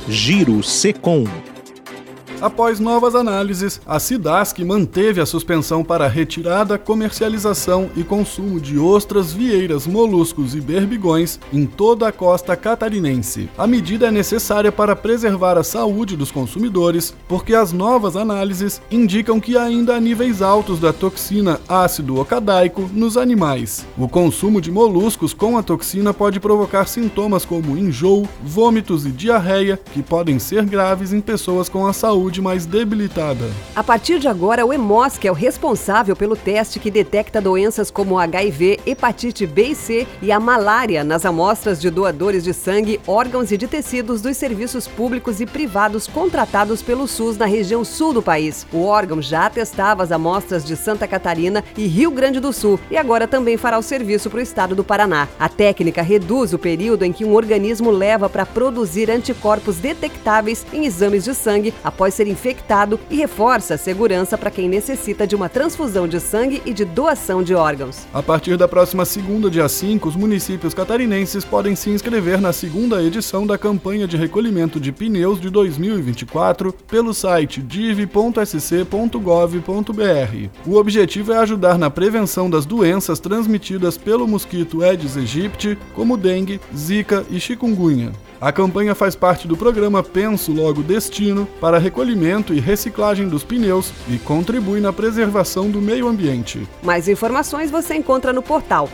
Giro Secom. Após novas análises, a Cidasc manteve a suspensão para retirada, comercialização e consumo de ostras, vieiras, moluscos e berbigões em toda a costa catarinense. A medida é necessária para preservar a saúde dos consumidores, porque as novas análises indicam que ainda há níveis altos da toxina ácido ocadaico nos animais. O consumo de moluscos com a toxina pode provocar sintomas como enjoo, vômitos e diarreia, que podem ser graves em pessoas com a saúde mais debilitada. A partir de agora, o Hemosc é o responsável pelo teste que detecta doenças como HIV, hepatite B e C e a malária nas amostras de doadores de sangue, órgãos e de tecidos dos serviços públicos e privados contratados pelo SUS na região sul do país. O órgão já testava as amostras de Santa Catarina e Rio Grande do Sul e agora também fará o serviço para o estado do Paraná. A técnica reduz o período em que um organismo leva para produzir anticorpos detectáveis em exames de sangue após ser infectado e reforça a segurança para quem necessita de uma transfusão de sangue e de doação de órgãos. A partir da próxima segunda, dia 5, os municípios catarinenses podem se inscrever na segunda edição da campanha de recolhimento de pneus de 2024 pelo site div.sc.gov.br. O objetivo é ajudar na prevenção das doenças transmitidas pelo mosquito Aedes aegypti, como dengue, zika e chikungunya. A campanha faz parte do programa Penso Logo Destino para recolhimento e reciclagem dos pneus e contribui na preservação do meio ambiente. Mais informações você encontra no portal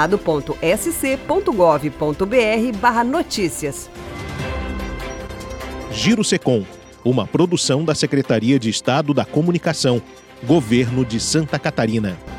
estado.sc.gov.br/notícias. Giro Secom, uma produção da Secretaria de Estado da Comunicação, Governo de Santa Catarina.